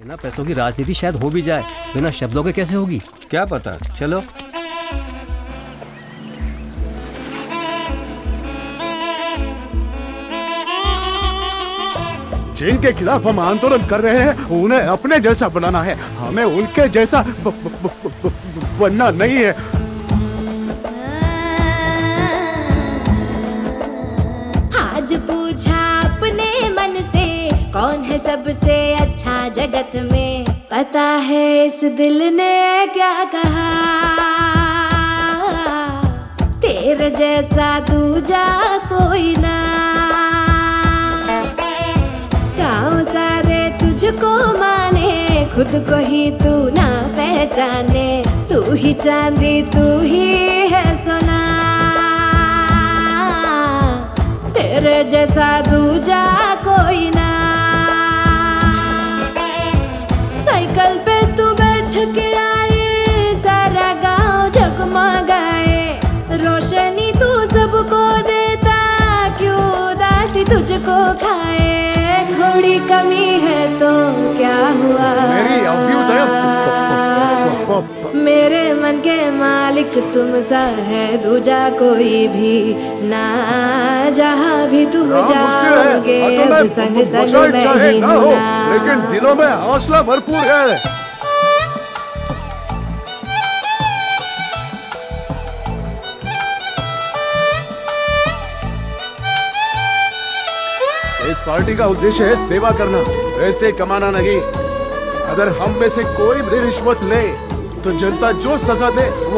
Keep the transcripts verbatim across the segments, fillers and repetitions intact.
बिना पैसों की राजनीति शायद हो भी जाए, बिना शब्दों के कैसे होगी? क्या पता, चलो। जिनके खिलाफ हम आंदोलन कर रहे हैं उन्हें अपने जैसा बनाना है, हमें उनके जैसा ब, ब, ब, ब, बनना नहीं है। आज पूछा अपने मन से कौन है सबसे अच्छा जगत में, पता है इस दिल ने क्या कहा, तेरे जैसा दूजा कोई ना। गाँव सारे तुझको माने, खुद को ही तू ना पहचाने, तू ही चांदी तू ही है सोना, तेरे जैसा दूजा कोई ना। साइकिल पे तू बैठ के आए, सारा गांव जगमगाए, रोशनी तू सबको देता, क्यों उदासी तुझको खाए। थोड़ी कमी है तो क्या हुआ, मेरी अभ्युदय मेरे मन के मालिक तुम सा है दूजा कोई भी ना, जहाँ भी तुम जाओगे अब संग संग मैं ही हूँ ना। लेकिन दिलों में हौसला भरपूर है। इस पार्टी का उद्देश्य है सेवा करना, पैसे कमाना नहीं। अगर हम में से कोई भी रिश्वत ले तो जनता जो सजा दे वो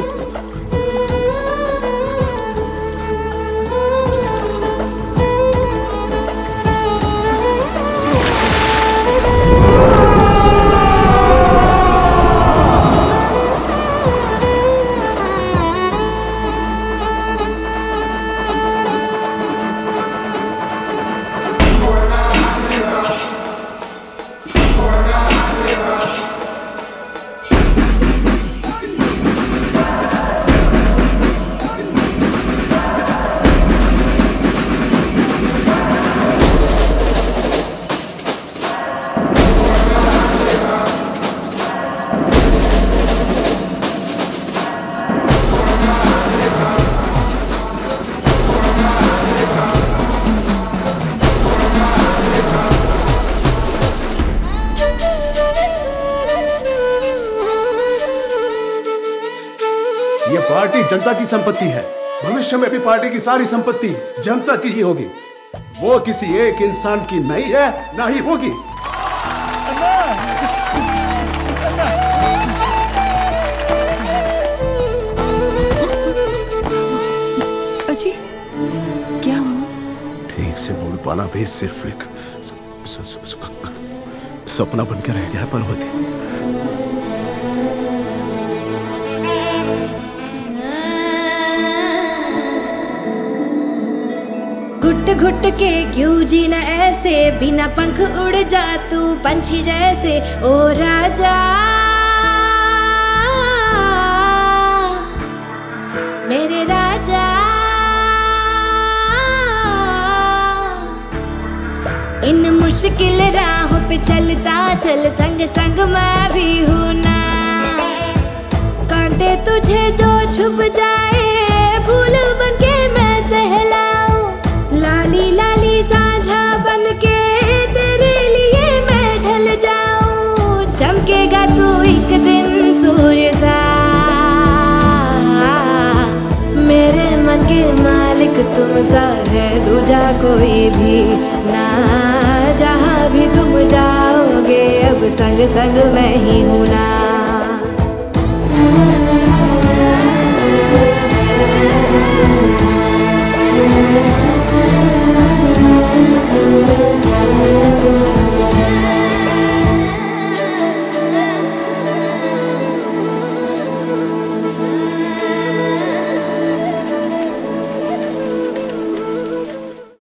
ये पार्टी जनता की संपत्ति है। भविष्य में भी पार्टी की सारी संपत्ति जनता की ही होगी। वो किसी एक इंसान की नहीं है, ना ही होगी। अजी क्या हुआ? ठीक से बोल पाना भी सिर्फ एक स, स, स, स, सपना बनकर रह गया है पार्वती। घुट घुट के क्यों जीना ऐसे, बिना पंख उड़ जा तू पंछी जैसे। ओ राजा मेरे राजा, इन मुश्किल राहों पे चलता चल, संग संग मैं भी हूँ ना। कांटे तुझे जो छुप जाए, फूल बन के मैं सहलाऊं, लाली लाली साझा बन के तेरे लिए मैं ढल जाऊं। चमकेगा तू एक दिन सूर्य सा, मेरे मन के मालिक तुम सा है दूजा कोई भी ना। जहाँ भी तुम जाओगे अब संग संग मैं ही हूँ ना।